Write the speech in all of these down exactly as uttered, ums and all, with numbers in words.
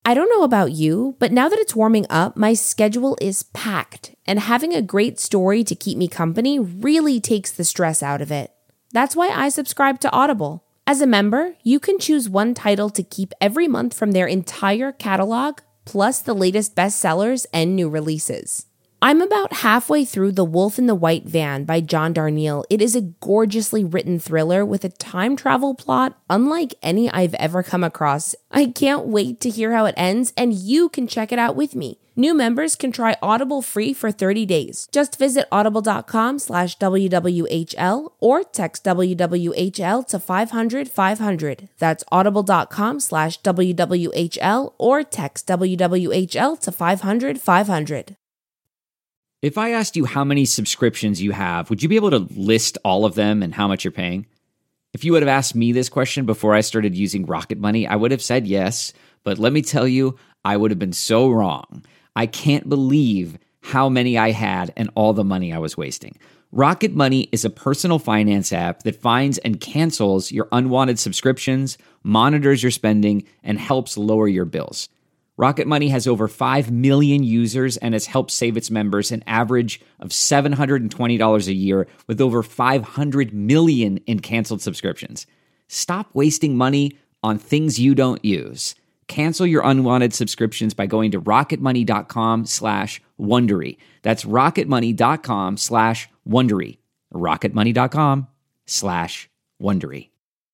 I don't know about you, but now that it's warming up, my schedule is packed, and having a great story to keep me company really takes the stress out of it. That's why I subscribe to Audible. As a member, you can choose one title to keep every month from their entire catalog, plus the latest bestsellers and new releases. I'm about halfway through The Wolf in the White Van by John Darnielle. It is a gorgeously written thriller with a time travel plot unlike any I've ever come across. I can't wait to hear how it ends, and you can check it out with me. New members can try Audible free for thirty days. Just visit audible.com slash WWHL or text W W H L to five hundred five hundred. That's audible.com slash WWHL or text W W H L to five hundred five hundred. If I asked you how many subscriptions you have, would you be able to list all of them and how much you're paying? If you would have asked me this question before I started using Rocket Money, I would have said yes, but let me tell you, I would have been so wrong. I can't believe how many I had and all the money I was wasting. Rocket Money is a personal finance app that finds and cancels your unwanted subscriptions, monitors your spending, and helps lower your bills. Rocket Money has over five million users and has helped save its members an average of seven hundred twenty dollars a year with over five hundred million in canceled subscriptions. Stop wasting money on things you don't use. Cancel your unwanted subscriptions by going to rocketmoney.com slash Wondery. That's rocketmoney.com slash Wondery. rocketmoney.com slash Wondery.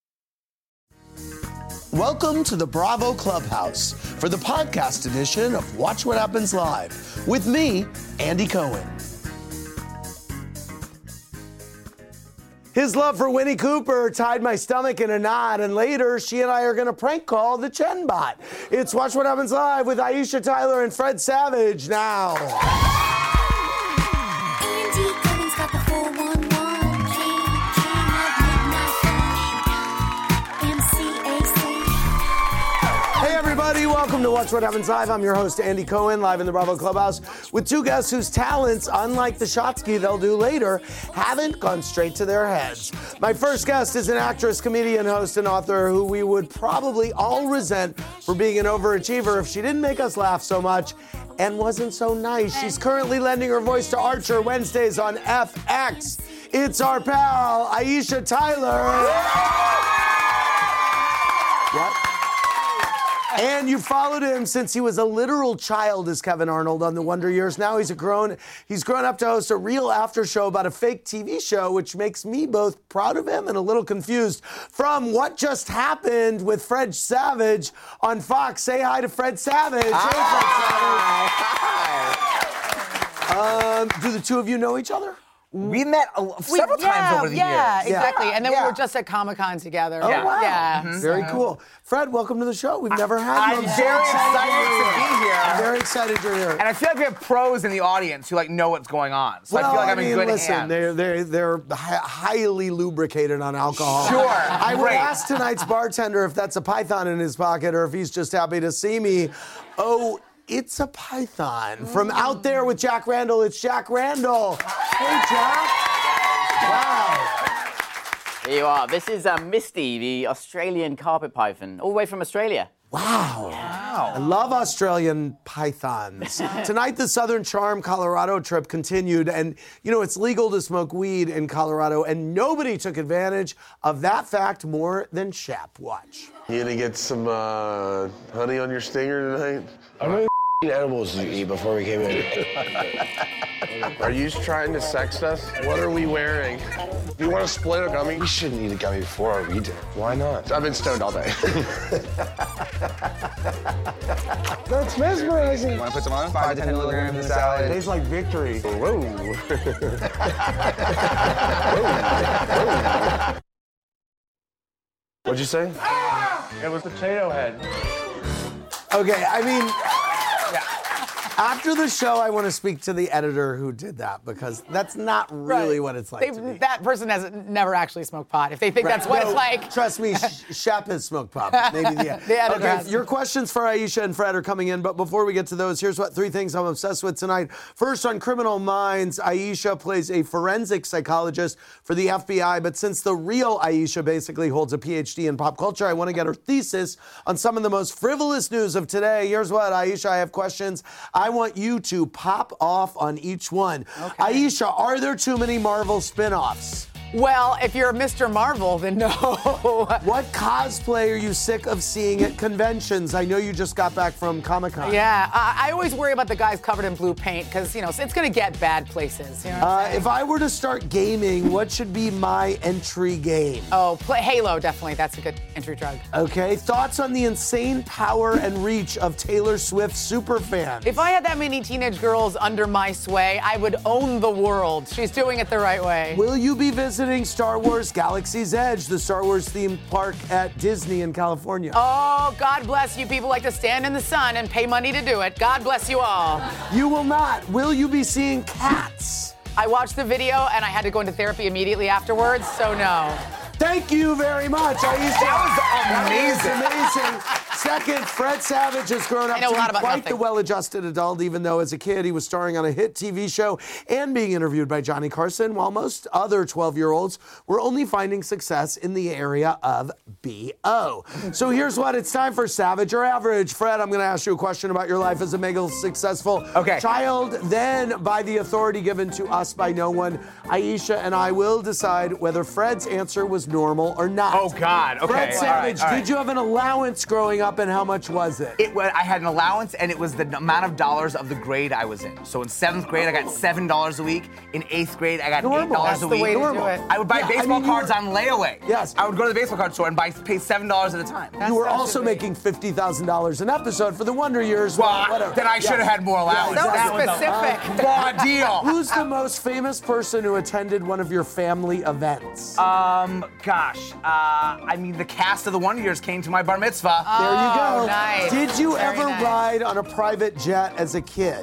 Welcome to the Bravo Clubhouse for the podcast edition of Watch What Happens Live with me, Andy Cohen. His love for Winnie Cooper tied my stomach in a knot, and later she and I are going to prank call the Chenbot. It's Watch What Happens Live with Aisha Tyler and Fred Savage now. Welcome to Watch What Happens Live. I'm your host, Andy Cohen, live in the Bravo Clubhouse with two guests whose talents, unlike the Shotsky they'll do later, haven't gone straight to their heads. My first guest is an actress, comedian, host, and author who we would probably all resent for being an overachiever if she didn't make us laugh so much and wasn't so nice. She's currently lending her voice to Archer Wednesdays on F X. It's our pal, Aisha Tyler. What? And you followed him since he was a literal child as Kevin Arnold on The Wonder Years. Now he's a grown, he's grown up to host a real after show about a fake T V show, which makes me both proud of him and a little confused. From What Just Happened with Fred Savage on Fox. Say hi to Fred Savage. Hi. Hey, Fred Savage. Um, do the two of you know each other? We met a, several we, times yeah, over the yeah, years. Exactly. Yeah, exactly. And then yeah. we were just at Comic-Con together. Oh, yeah. wow. Yeah. Mm-hmm. Very so. cool. Fred, welcome to the show. We've never had you. I'm very excited to be here. I'm very excited you're here. And I feel like we have pros in the audience who like know what's going on. So well, I feel like I I'm mean, in good listen, hands. They're, they're, they're hi- highly lubricated on alcohol. Sure. I would Great. ask tonight's bartender if that's a python in his pocket or if he's just happy to see me. Oh, it's a python. From Out There with Jack Randall, it's Jack Randall. Hey, Jack. Wow. Here you are. This is uh, Misty, the Australian carpet python, all the way from Australia. Wow. Wow. I love Australian pythons. Tonight, the Southern Charm Colorado trip continued, and, you know, it's legal to smoke weed in Colorado, and nobody took advantage of that fact more than Shep. Watch. You gonna get some uh, honey on your stinger tonight? How many edibles did you eat before we came in? Are you trying to sext us? What are we wearing? Do you want to split a gummy? We shouldn't eat a gummy before our weed dinner. Why not? I've been stoned all day. That's mesmerizing. Want to put some on? Five to ten milligrams in the salad. Tastes like victory. Whoa. What'd you say? It was potato head. Okay, I mean, After the show, I want to speak to the editor who did that because that's not really Right. what it's like They- to be. That person has never actually smoked pot. If they think Right. that's what No, it's like. Trust me, Sh- Shep has smoked pop. Maybe the, The editor Okay, has. your questions for Aisha and Fred are coming in, but before we get to those, here's what three things I'm obsessed with tonight. First, on Criminal Minds, Aisha plays a forensic psychologist for the F B I, but since the real Aisha basically holds a P H D in pop culture, I want to get her thesis on some of the most frivolous news of today. Here's what, Aisha, I have questions. I want you to pop off on each one. Okay. Aisha, are there too many Marvel spin-offs? Well, if you're Mister Marvel, then no. What cosplay are you sick of seeing at conventions? I know you just got back from Comic-Con. Yeah, I, I always worry about the guys covered in blue paint because, you know, it's going to get bad places. You know what I'm Uh, saying? if I were to start gaming, what should be my entry game? Oh, play Halo, definitely. That's a good entry drug. Okay, thoughts on the insane power and reach of Taylor Swift superfans? If I had that many teenage girls under my sway, I would own the world. She's doing it the right way. Will you be visiting Star Wars Galaxy's Edge, the Star Wars themed park at Disney in California? Oh, God bless you people like to stand in the sun and pay money to do it. God bless you all. You will not. Will you be seeing Cats? I watched the video and I had to go into therapy immediately afterwards, so no. Thank you very much, Aisha. That was amazing. That was amazing. Second, Fred Savage has grown up I know to a lot be about quite nothing. the well-adjusted adult, even though as a kid he was starring on a hit T V show and being interviewed by Johnny Carson, while most other twelve-year-olds were only finding success in the area of B O. So here's what, it's time for Savage or Average. Fred, I'm going to ask you a question about your life as a mega successful Okay. child, then by the authority given to us by no one, Aisha and I will decide whether Fred's answer was normal or not. Oh, God. Okay. Fred all Savage, right, all right. did you have an allowance growing up and how much was it? It was, I had an allowance, and it was the amount of dollars of the grade I was in. So in seventh grade, I got seven dollars a week. In eighth grade, I got Normal. eight dollars That's a the week. way to do Normal. it. I would buy Yeah, I baseball mean, you cards were- on layaway. Yes. I would go to the baseball card store and buy pay seven dollars at a time. You were That's how it also should be. making fifty thousand dollars an episode for the Wonder Years. Well, whatever. then I should have had more allowance. Yeah, So exactly. specific. Raw deal. Who's the most famous person who attended one of your family events? Um, gosh, uh, I mean, the cast of the Wonder Years came to my bar mitzvah. there you go. Oh, nice. Did you Very ever nice. ride on a private jet as a kid?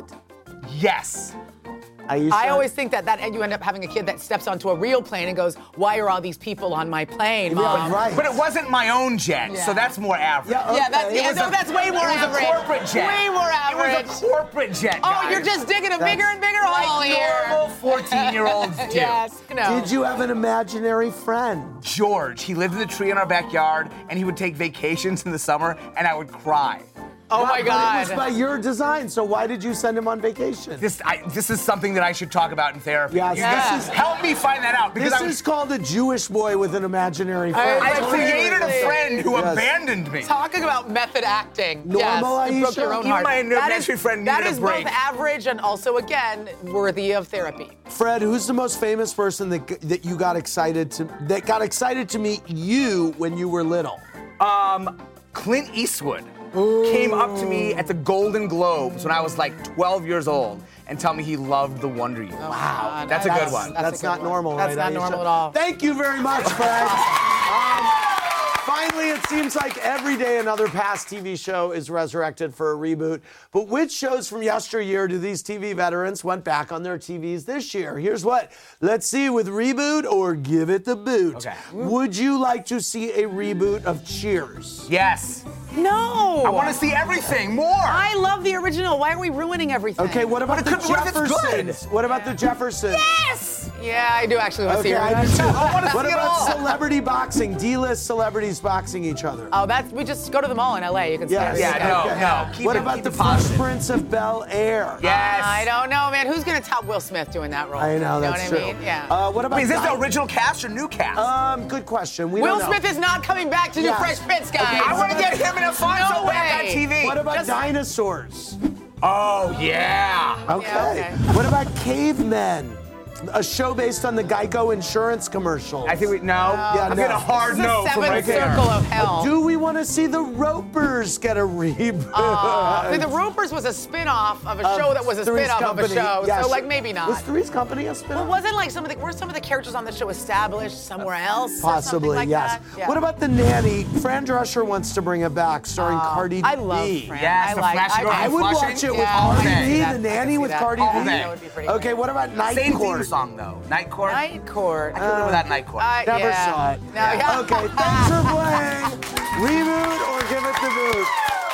Yes. Aisha? I always think that, that you end up having a kid that steps onto a real plane and goes, why are all these people on my plane, Yeah, Mom? right. But it wasn't my own jet, Yeah. so that's more average. Yeah, Yeah, that's, okay. yeah, was no, a- that's way more it was average. a corporate jet. Way more average. It was a corporate jet, Oh, guys. you're just digging a That's- bigger and bigger hole like here. normal fourteen-year-olds do. Yes, no. Did you have an imaginary friend? George, he lived in the tree in our backyard, and he would take vacations in the summer, and I would cry. Oh But- my But God. it was by your design, so why did you send him on vacation? This, I, this is something that I should talk about in therapy. Yes, You this guys is- help me find that out because This I, was, is called a Jewish boy with an imaginary friend. I I- created a Seriously. friend who Yes. abandoned me. Talking about method acting. Normal, yes, you broke Aisha? your own Even heart. my That imaginary is- friend That needed a is break. both average and also, again, worthy of therapy. Fred, who's the most famous person that that you got excited to that got excited to meet you when you were little? Um, Clint Eastwood came up to me at the Golden Globes when I was like twelve years old and tell me he loved the Wonder Years. Wow, That's a good one. That's, That's a good not one. normal, That's right, not Aisha? normal at all. Thank you very much, Fred. um, finally, it seems like every day another past T V show is resurrected for a reboot. But which shows from yesteryear do these T V veterans want back on their T Vs this year? Here's what. Let's see with reboot or give it the boot. Okay. Would you like to see a reboot of Cheers? Yes. No. I want to see everything more. I love the original. Why are we ruining everything? Okay, what about But the it could- what if it's good? Jeffersons? What about the Jeffersons? Yes! Yeah, I do actually want to see Okay, it. I do too. I wanna What see it about all. celebrity boxing? D-list celebrities boxing each other. Oh, that's we just go to the mall in L A. You can see Yes. it. Yeah, no, Okay. no. Keep what it- about keep the it Fresh positive. Prince of Bel Air? Yes. I don't know, man. Who's gonna top Will Smith doing that role? I know, you that's know true. what I mean? Yeah. Uh, what about Wait, is this the Di- original cast or new cast? Um, good question. We Will don't know. Smith is not coming back to do Yes. Fresh Prince, guys. Okay, I want to get him in a fun No so back on way. T V. What about Just- dinosaurs? Oh, yeah. Okay. okay. What about cavemen? A show based on the Geico insurance commercial. I think we, no. Yeah, I'm no. getting a hard This is no the from right seventh there. circle of hell. Do we want to see the Ropers get a reboot? Uh, I mean, the Ropers was a spin-off of a Of show that was a Three's spin-off Company. of a show, Yes. so like maybe not. Was Three's Company a spin-off? Well, wasn't like some of the were some of the characters on the show established somewhere else? or something Possibly, like yes. that? Yeah. What about The Nanny? Fran Drescher wants to bring it back, starring Cardi I love B. Fran. Yes, I the like. Flash Gordon I would Flushing? watch it with Yeah, Cardi I can B, see that. The I can Nanny see with that. Cardi All B. day. That would be pretty Okay, great. what about Night Same Court? theme song though. Night Court. Night Court. I could live without Night Court. Uh, Never yeah. saw it. No, yeah. Okay, thanks for playing. Reboot or give it the boot.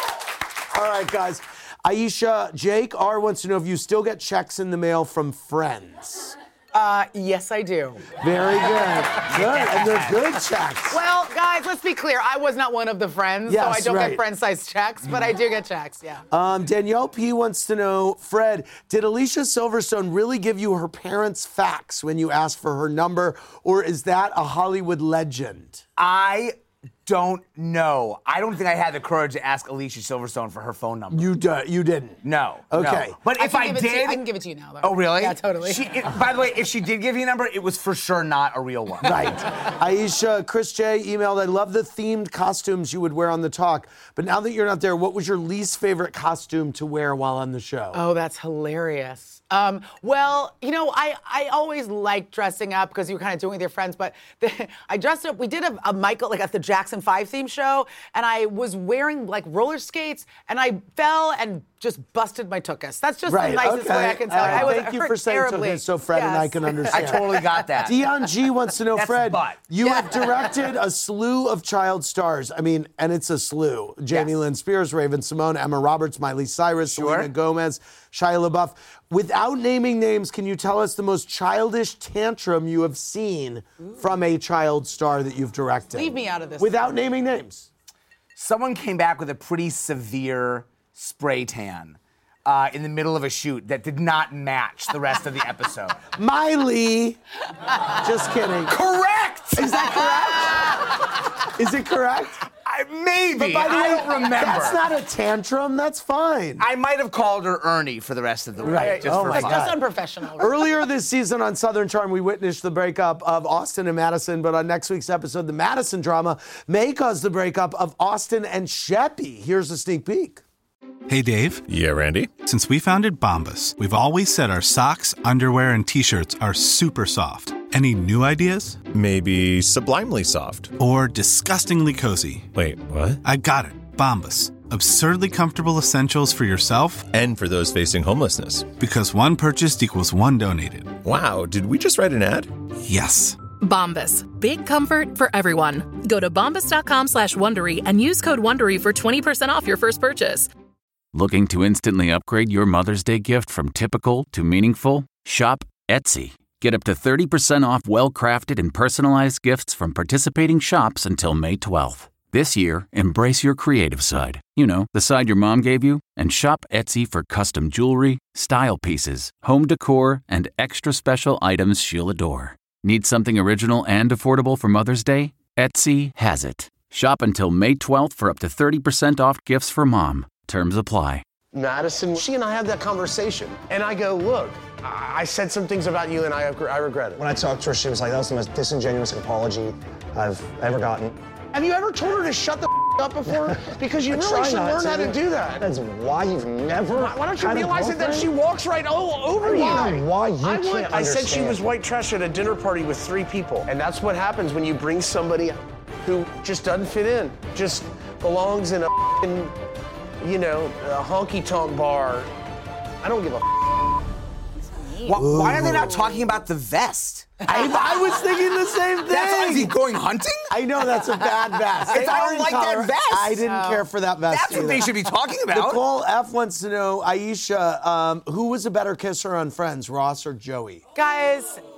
All right, guys. Aisha, Jake R wants to know if you still get checks in the mail from friends. Uh, yes, I do. Very good. Good. And they're good checks. Well, guys, let's be clear. I was not one of the friends, Yes, so I don't right. get friend-sized checks, but I do get checks, yeah. Um, Danielle P wants to know, Fred, did Alicia Silverstone really give you her parents' fax when you asked for her number, or is that a Hollywood legend? I don't know. I don't think I had the courage to ask Alicia Silverstone for her phone number. You do, you didn't. No. Okay. No. But I if can I, give it to you- did, I can give it to you now, though. Oh, really? Yeah, totally. She, it, by the way, if she did give you a number, it was for sure not a real one. Right. Aisha, Chris J emailed, I love the themed costumes you would wear on the talk, but now that you're not there, what was your least favorite costume to wear while on the show? Oh, that's hilarious. Um, well, you know, I, I always like dressing up because you were kind of doing with your friends, but the, I dressed up, we did a, a Michael, like at the Jackson five theme show, and I was wearing like roller skates, and I fell and just busted my tuchus. That's just Right, the nicest okay. way I can tell you. Uh, I was thank you hurt for saying terribly. tuchus so Fred and I Yes. can I understand. totally got that. Dion G wants to know, That's Fred, butt. you Yeah. have directed a slew of child stars. I mean, and it's a slew. Jamie Yes. Lynn Spears, Raven Simone, Emma Roberts, Miley Cyrus, Sure. Selena Gomez, Shia LaBeouf. Without naming names, can you tell us the most childish tantrum you have seen from a child star that you've directed? Leave me out of this. Without naming names. Someone came back with a pretty severe spray tan uh, in the middle of a shoot that did not match the rest of the episode. Miley. Just kidding. Correct! Is that correct? Is it correct? I, maybe. But by the I way, don't remember. That's not a tantrum. That's fine. I might have called her Ernie for the rest of the week. Right. Just Oh for my fun. God. Just unprofessional. Earlier this season on Southern Charm, we witnessed the breakup of Austin and Madison, but on next week's episode, the Madison drama may cause the breakup of Austin and Sheppy. Here's a sneak peek. Hey, Dave. Yeah, Randy. Since we founded Bombas, we've always said our socks, underwear, and T-shirts are super soft. Any new ideas? Maybe sublimely soft. Or disgustingly cozy? Wait, what? I got it. Bombas. Absurdly comfortable essentials for yourself And for those facing homelessness. because one purchased equals one donated. Wow, did we just write an ad? Yes. Bombas. Big comfort for everyone. Go to bombas.com slash Wondery and use code Wondery for twenty percent off your first purchase. Looking to instantly upgrade your Mother's Day gift from typical to meaningful? Shop Etsy. Get up to thirty percent off well-crafted and personalized gifts from participating shops until May twelfth. This year, embrace your creative side. You know, the side your mom gave you. And shop Etsy for custom jewelry, style pieces, home decor, and extra special items she'll adore. Need something original and affordable for Mother's Day? Etsy has it. Shop until May twelfth for up to thirty percent off gifts for mom. Terms apply. Madison, she and I had that conversation, and I go, look, I I said some things about you, and I, I regret it. When I talked to her, she was like, that was the most disingenuous apology I've ever gotten. Have you ever told her to shut the up before? Because you I really try should not learn to. how to do that. That's why you've never. Why, why don't you had a realize it that girlfriend? she walks right all over I you? don't know why you I can't would- I said she understand. was white trash at a dinner party with three people, and that's what happens when you bring somebody who just doesn't fit in, just belongs in a, f***ing, you know, a honky-tonk bar. I don't give a. F- Why, why are they not talking about the vest? I, I was thinking the same thing. That's is he going hunting? I know that's a bad vest. If They I are don't in like that Colorado. vest. I didn't No. care for that vest. That's what they either. should be talking about. Nicole F wants to know, Aisha, um, who was a better kisser on Friends, Ross or Joey? Guys,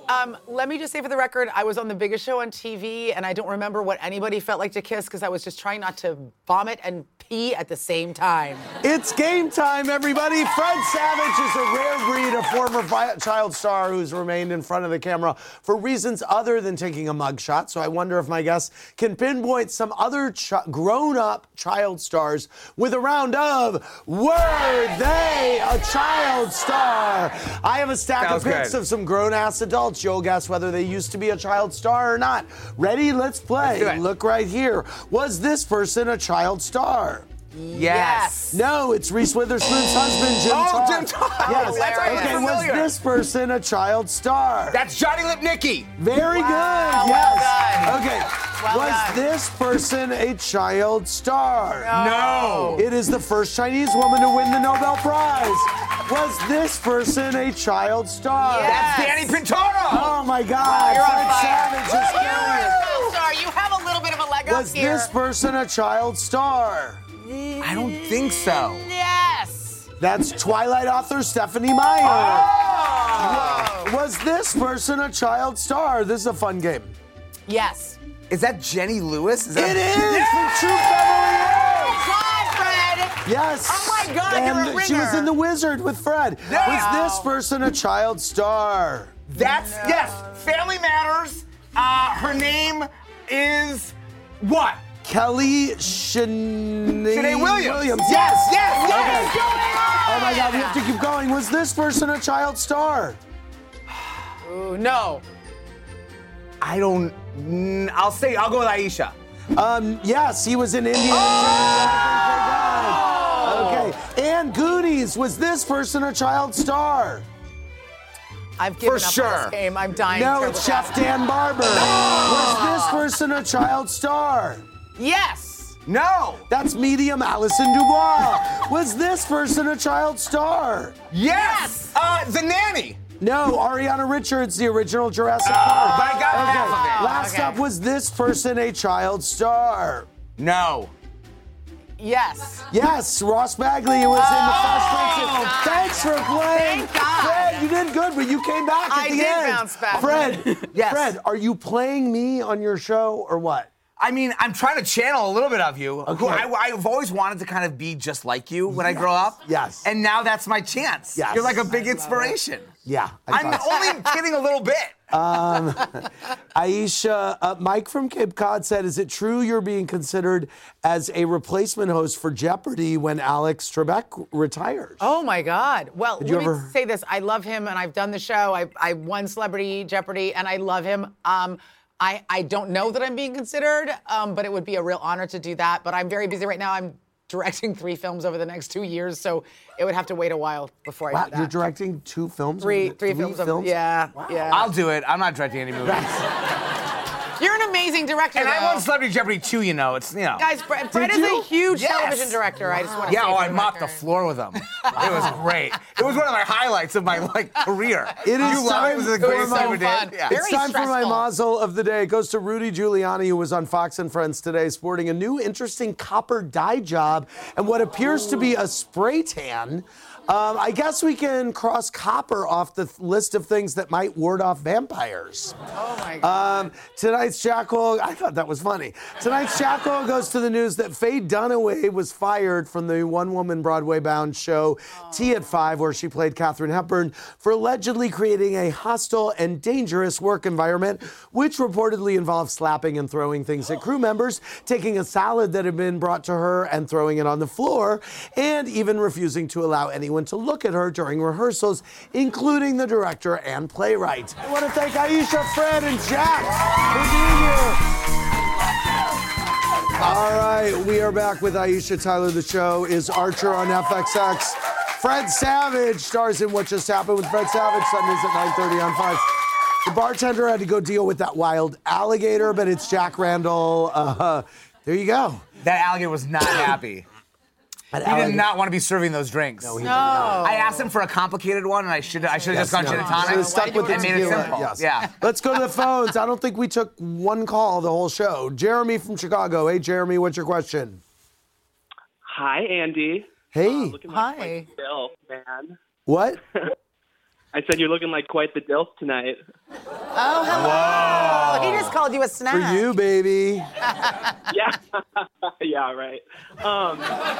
Um, let me just say for the record, I was on The Biggest Show on T V, and I don't remember what anybody felt like to kiss because I was just trying not to vomit and pee at the same time. It's game time, everybody. Fred Savage is a rare breed of former fi- child star who's remained in front of the camera for reasons other than taking a mugshot. So I wonder if my guests can pinpoint some other ch- grown-up child stars with a round of Were They a Child Star? I have a stack Sounds of pics good. of some grown-ass adults. You'll guess whether they used to be a child star or not. Ready? Let's play. Let's do it. Look right here. Was this person a child star? Yes. No, it's Reese Witherspoon's husband, Jim Oh, Todd. Jim Todd. Yes. That's right, Okay, was familiar. this person a child star? That's Johnny Lipnicki. Very Wow, good. well Yes. done. Okay. Well was done. this person a child star? No. It is the first Chinese woman to win the Nobel Prize. Was this person a child star? Yes. That's Danny Pintaro. Oh my God. You're on Fred fire. Savage is You're killing a it. child star. You have a little bit of a leg up Was here. this person a child star? I don't think so. Yes. That's Twilight author Stephanie Meyer. Oh. Was this person a child star? This is a fun game. Yes. Is that Jenny Lewis? Is that It is from True Beverly Hills. God, Fred. Yes. Oh my God, and you're a she was ringer. in The Wizard with Fred. Yeah. Was this person a child star? That's, yes, Family Matters. Uh, her name is what? Kelly Shanae, Shanae Williams. Yes. Yes, yes. Okay. Oh my God, we have to keep going. Was this person a child star? Ooh, no. I don't, mm, I'll say, I'll go with Aisha. Um, yes, he was in Indiana Oh! Jones. Okay. And Goonies. Was this person a child star? I've given For up sure. on this game. I'm dying. No, terrible it's Chef fast. Dan Barber. Was this person a child star? Yes. No. That's medium Allison Dubois. Was this person a child star? Yes. Uh, The Nanny. No, Ariana Richards, the original Jurassic But Park. I got Okay. half of it. Last okay. up, was this person a child star? No. Yes. Yes, Ross Bagley was in the Fresh Prince. Thanks for playing. Thank God. Fred, you did good, but you came back at I the did end. bounce back. Fred, Yes. Fred, are you playing me on your show or what? I mean, I'm trying to channel a little bit of you. Who Okay. I, I've always wanted to kind of be just like you when I grow up. Yes. And now that's my chance. Yes. You're like a big inspiration. Yeah. I I'm thought so. only kidding a little bit. Um, Aisha, uh, Mike from Cape Cod said, is it true you're being considered as a replacement host for Jeopardy when Alex Trebek retires? Oh my God. Well, Did let you me ever- say this. I love him, and I've done the show. I I won Celebrity Jeopardy, and I love him. Um, I I don't know that I'm being considered, um, but it would be a real honor to do that. But I'm very busy right now. I'm directing three films over the next two years, so it would have to wait a while before I Wow, do that. you're directing two films? three, Three three films. Of, yeah, yeah. I'll do it. I'm not directing any movies. You're an amazing director, And I though. won Celebrity Jeopardy too, you know. It's, you know. Guys, Fred, Fred Did is you? a huge Yes. television director. I just want to Yeah, say oh, for I the mopped the record. floor with them. It was great. It was one of my highlights of my like career. It is you love time it. It was the for greatest my- thing I ever fun. did. Yeah. Very It's time for my stressful. mazel of the day. It goes to Rudy Giuliani, who was on Fox and Friends today, sporting a new interesting copper dye job and what appears to be a spray tan. Um, I guess we can cross copper off the th- list of things that might ward off vampires. Oh my God. Um, tonight's Jackal, I thought that was funny. Tonight's Jackal goes to the news that Faye Dunaway was fired from the one-woman Broadway-bound show Tea at Five, where she played Katharine Hepburn, for allegedly creating a hostile and dangerous work environment, which reportedly involved slapping and throwing things at crew members, taking a salad that had been brought to her and throwing it on the floor, and even refusing to allow anyone to look at her during rehearsals, including the director and playwright. I want to thank Aisha, Fred, and Jack for being here. All right, we are back with Aisha Tyler. The show is Archer on F X X. Fred Savage stars in What Just Happened with Fred Savage, Sundays at nine thirty on Fox. The bartender had to go deal with that wild alligator, but it's Jack Randall. Uh, there you go. That alligator was not happy. That He did alligator- not want to be serving those drinks. No, he No. did not. I asked him for a complicated one, and I should I should have Yes, just gone no. gin and tonic. Should've stuck with the and made it tequila, simple. yes. Yeah. Let's go to the phones. I don't think we took one call the whole show. Jeremy from Chicago. Hey, Jeremy, what's your question? Hi, Andy. Hey. Uh, looking like Hi. Bill, man. What? I said you're looking like quite the dilf tonight. Oh, hello. Whoa. He just called you a snack. For you, baby. Yeah. Yeah, right. Um,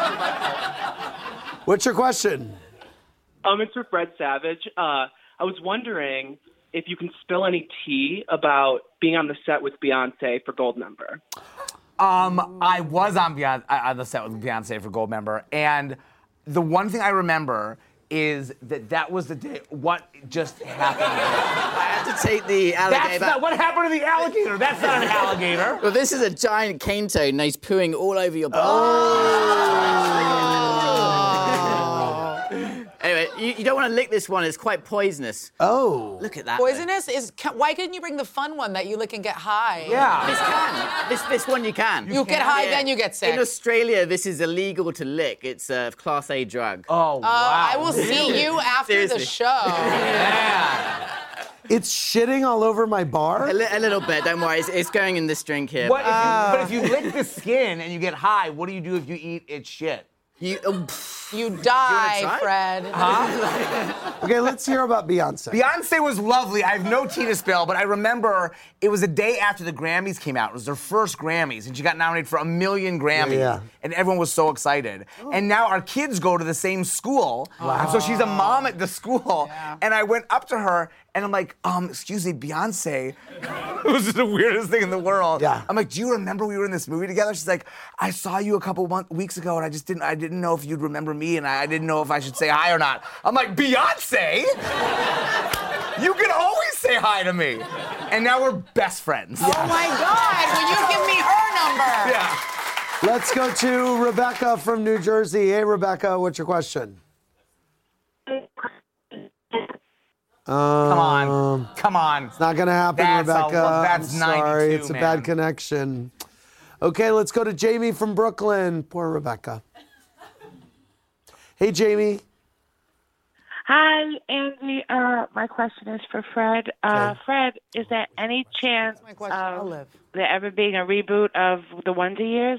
What's your question? Um, it's for Fred Savage. Uh, I was wondering if you can spill any tea about being on the set with Beyonce for Goldmember. Um, I was on Beyonce, on the set with Beyonce for Goldmember, and the one thing I remember is that that was the day. What just happened? I had to take the alligator. That's not what happened to the alligator. That's not an alligator. Well, this is a giant cane toad, and he's pooing all over your body. Oh. Anyway, you, you don't want to lick this one. It's quite poisonous. Oh. Look at that. Poisonous is. Can, why couldn't you bring the fun one that you lick and get high? Yeah. This can. This this one you can. You, you get high, yeah. Then you get sick. In Australia, this is illegal to lick. It's a Class A drug. Oh, wow. Uh, I will see you after Seriously. the show. Yeah. It's shitting all over my bar? A, li- a little bit, don't worry. It's, it's going in this drink here. What if you, but if you lick the skin and you get high, what do you do if you eat its shit? You, um, you die, you Fred. Huh? Okay, let's hear about Beyonce. Beyonce was lovely. I have no tea to spill, but I remember it was a day after the Grammys came out. It was their first Grammys, and she got nominated for a million Grammys. Yeah, yeah. And everyone was so excited. Oh. And now our kids go to the same school. Wow. And so she's a mom at the school. Yeah. And I went up to her, and I'm like, um, excuse me, Beyonce. It was the weirdest thing in the world. Yeah. I'm like, do you remember we were in this movie together? She's like, I saw you a couple months, weeks ago, and I just didn't, I didn't know if you'd remember me, and I, I didn't know if I should say hi or not. I'm like, Beyonce? You can always say hi to me. And now we're best friends. Oh my God, will you give me her number? Yeah. Let's go to Rebecca from New Jersey. Hey, Rebecca, what's your question? Come on. Come on. It's not going to happen, That's Rebecca. A, that's I'm sorry. ninety-two, It's a man. bad connection. Okay, let's go to Jamie from Brooklyn. Poor Rebecca. Hey, Jamie. Hi, Andy. Uh, my question is for Fred. Uh, Fred, is there any chance of there ever being a reboot of the Wonder Years?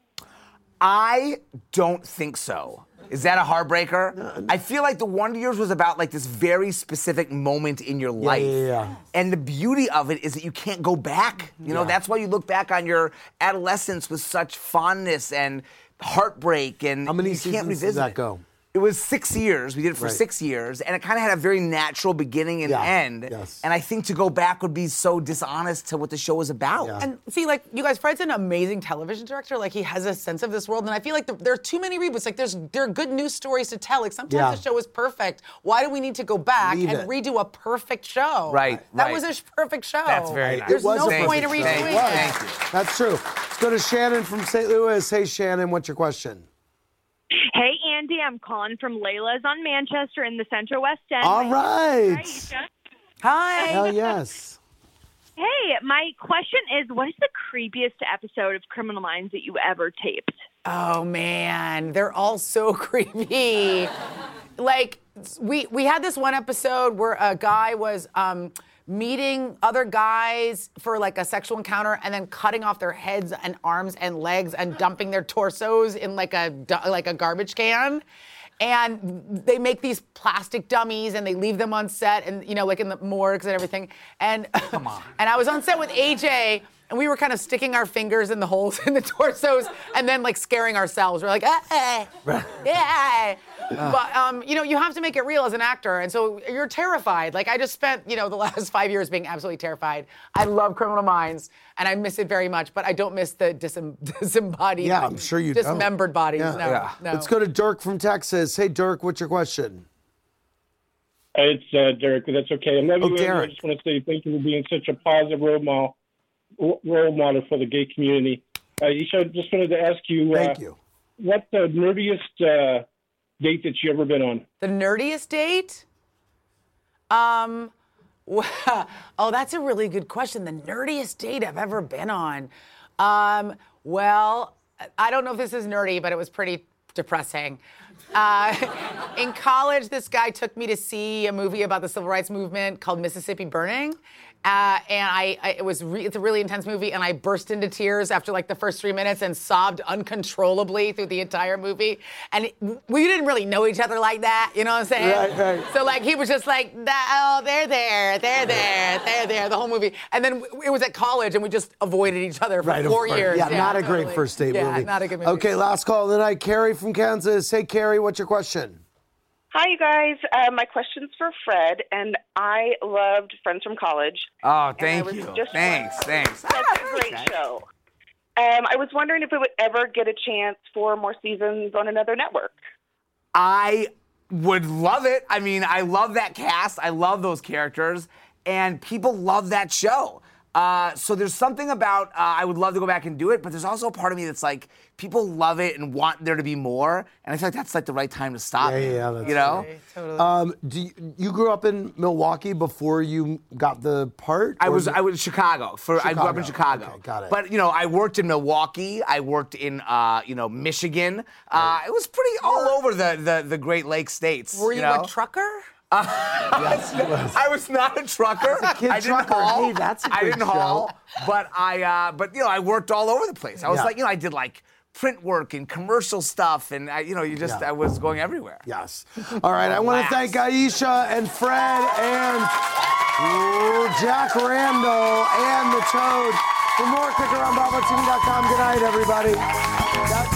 I don't think so. Is that a heartbreaker? I feel like the Wonder Years was about like this very specific moment in your life. yeah, yeah. And the beauty of it is that you can't go back. You know, Yeah. that's why you look back on your adolescence with such fondness and heartbreak, and How many you seasons can't revisit does that it. go? It was six years. We did it for Right. six years, and it kind of had a very natural beginning and Yeah, end. yes. And I think to go back would be so dishonest to what the show was about. And see, like, you guys, Fred's an amazing television director. Like, he has a sense of this world. And I feel like the, there are too many reboots. Like, there's there are good news stories to tell. Like, sometimes Yeah. the show is perfect. Why do we need to go back Leave and it. redo a perfect show? Right, That right. was a sh- perfect show. That's very nice. There's It was no a point in perfect show. redoing It was. it. Thank you. That's true. Let's go to Shannon from Saint Louis. Hey, Shannon, what's your question? Hey, Andy, I'm calling from Layla's on Manchester in the Central West End. All right. Aisha. Hi. Hell yes. Hey, my question is, what is the creepiest episode of Criminal Minds that you ever taped? Oh man, they're all so creepy. Like we we had this one episode where a guy was um, meeting other guys for like a sexual encounter and then cutting off their heads and arms and legs and dumping their torsos in like a du- like a garbage can. And they make these plastic dummies and they leave them on set and, you know, like in the morgues and everything. And, Come on. And I was on set with A J and we were kind of sticking our fingers in the holes in the torsos and then like scaring ourselves. We're like, ah, ah, yeah. But, um, you know, you have to make it real as an actor. And so you're terrified. Like I just spent, you know, the last five years being absolutely terrified. I love Criminal Minds and I miss it very much, but I don't miss the disem- disembodied, Yeah, I'm sure you don't. dismembered bodies. Yeah. No, Yeah. no. Let's go to Dirk from Texas. Hey, Dirk, what's your question? It's uh, Derek, but that's okay. I love Oh, you. Andy. Derek. I just want to say thank you for being such a positive role model, role model for the gay community. Uh, Isha, I just wanted to ask you, Thank uh, you. what the nerdiest uh, date that you ever been on? The nerdiest date? Um, well, oh, that's a really good question. The nerdiest date I've ever been on. Um, well, I don't know if this is nerdy, but it was pretty depressing. Uh, in college, this guy took me to see a movie about the civil rights movement called Mississippi Burning. Uh, and I, I it was re- it's a really intense movie, and I burst into tears after like the first three minutes and sobbed uncontrollably through the entire movie. And it, we didn't really know each other like that, you know what I'm saying? Right, right. So like he was just like, oh, they're there, they're there, they're there, the whole movie. And then it was at college, and we just avoided each other for Right, of four course. years. Yeah, not a totally. great first date yeah, movie. Yeah, not a good movie. Okay, last call of the night. Carrie from Kansas. Hey, Carrie, what's your question? Hi, you guys. Uh, my question's for Fred, and I loved Friends from College. Oh, And I thank was you. just Thanks, thanks. Such a great show. Um, I was wondering if it would ever get a chance for more seasons on another network. I would love it. I mean, I love that cast. I love those characters, and people love that show. Uh, so there's something about, uh, I would love to go back and do it, but there's also a part of me that's like, people love it and want there to be more, and I feel like that's like the right time to stop. Yeah, it, yeah, that's you know? right. Totally. Um, do you, you grew up in Milwaukee before you got the part? I Or was is it- I was in Chicago. For I grew up in Chicago. Okay, got it. But you know, I worked in Milwaukee. I worked in uh, you know Michigan. Uh, it was pretty all over the, the the Great Lakes states. Were you, know? a trucker? Uh, I was not a trucker. As a kid I didn't trucker. haul. Hey, that's a I good didn't show. haul, but I uh, but you know I worked all over the place. I was Yeah. like you know I did like print work and commercial stuff, and I, you know you just Yeah. I was going everywhere. Yes. All right, I want to thank Aisha and Fred and ooh, Jack Randall and the Toad. For more, click around Bravo T V dot com. Good night, everybody. That's-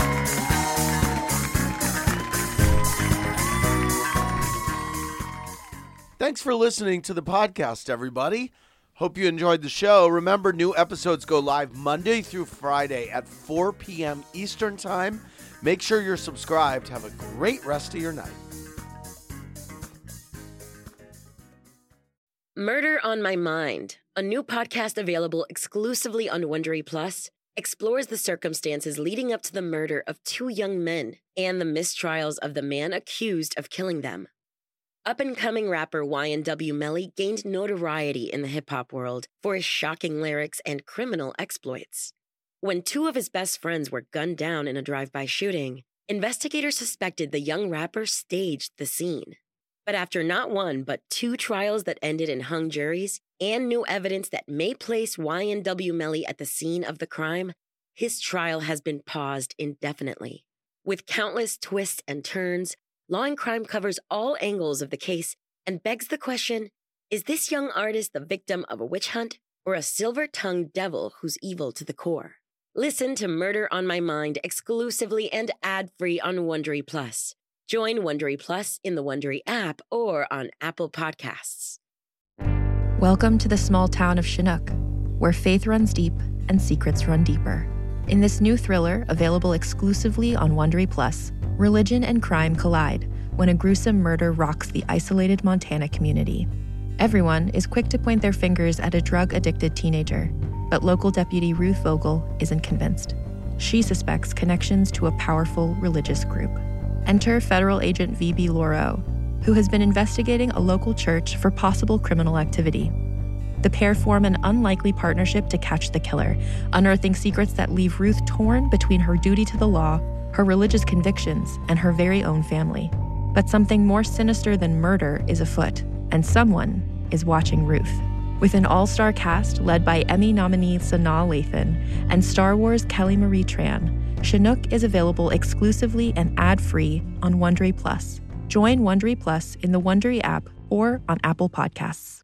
Thanks for listening to the podcast, everybody. Hope you enjoyed the show. Remember, new episodes go live Monday through Friday at four p.m. Eastern Time. Make sure you're subscribed. Have a great rest of your night. Murder on My Mind, a new podcast available exclusively on Wondery Plus, explores the circumstances leading up to the murder of two young men and the mistrials of the man accused of killing them. Up-and-coming rapper Y N W Melly gained notoriety in the hip-hop world for his shocking lyrics and criminal exploits. When two of his best friends were gunned down in a drive-by shooting, investigators suspected the young rapper staged the scene. But after not one but two trials that ended in hung juries and new evidence that may place Y N W Melly at the scene of the crime, his trial has been paused indefinitely. With countless twists and turns, Law and Crime covers all angles of the case and begs the question, is this young artist the victim of a witch hunt or a silver-tongued devil who's evil to the core? Listen to Murder on My Mind exclusively and ad-free on Wondery Plus. Join Wondery Plus in the Wondery app or on Apple Podcasts. Welcome to the small town of Chinook, where faith runs deep and secrets run deeper. In this new thriller, available exclusively on Wondery Plus, religion and crime collide when a gruesome murder rocks the isolated Montana community. Everyone is quick to point their fingers at a drug-addicted teenager, but local deputy Ruth Vogel isn't convinced. She suspects connections to a powerful religious group. Enter federal agent V B Lauro, who has been investigating a local church for possible criminal activity. The pair form an unlikely partnership to catch the killer, unearthing secrets that leave Ruth torn between her duty to the law, her religious convictions, and her very own family. But something more sinister than murder is afoot, and someone is watching Ruth. With an all-star cast led by Emmy nominee Sanaa Lathan and Star Wars Kelly Marie Tran, Chinook is available exclusively and ad-free on Wondery Plus. Join Wondery Plus in the Wondery app or on Apple Podcasts.